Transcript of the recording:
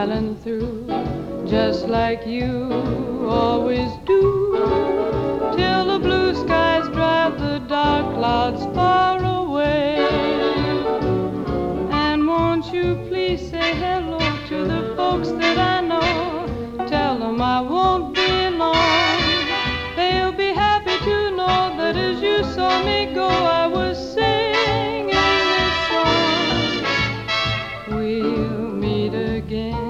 smiling through, just like you always do, till the blue skies drive the dark clouds far away. And won't you please say hello to the folks that I know? Tell them I won't be long. They'll be happy to know that as you saw me go, I was singing this song. We'll meet again